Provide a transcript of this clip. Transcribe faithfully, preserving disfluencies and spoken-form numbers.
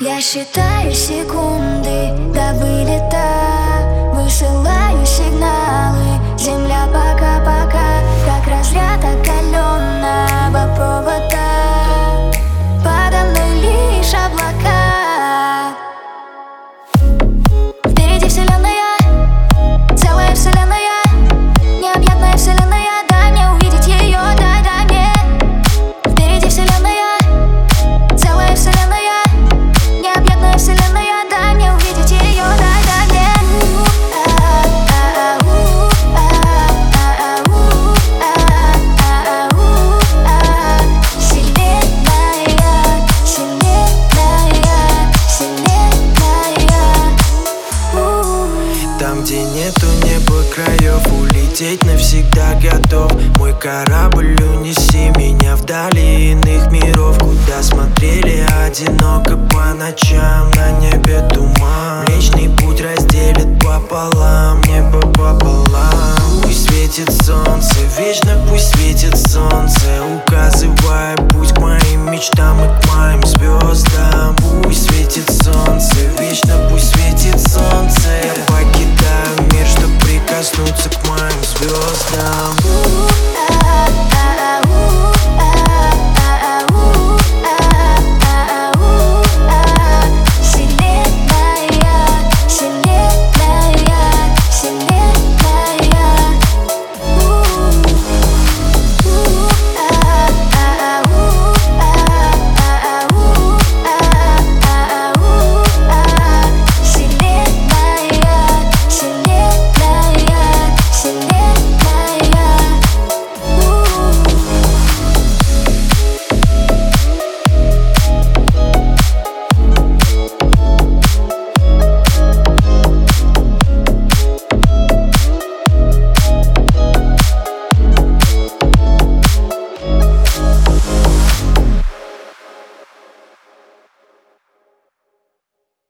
Я считаю секунды до вылета, высылаю сигналы. Земля пока-пока, как разряд оголенного провода. Подо мной лишь облака. Впереди вселенная, целая вселенная, необъятная вселенная. Дай мне увидеть ее, дай, дай мне. Впереди вселенная, целая вселенная, необъятная вселенная. Дай мне увидеть ее, дай, дай мне. Там, где нету неба краев, улететь навсегда готов. Мой корабль, унеси меня вдали иных миров, куда смотрели одиноко по ночам. На небе туман, Млечный Путь разделит пополам, небо пополам. Пусть светит солнце, вечно пусть светит солнце, указывая путь к моим мечтам и к моим звездам.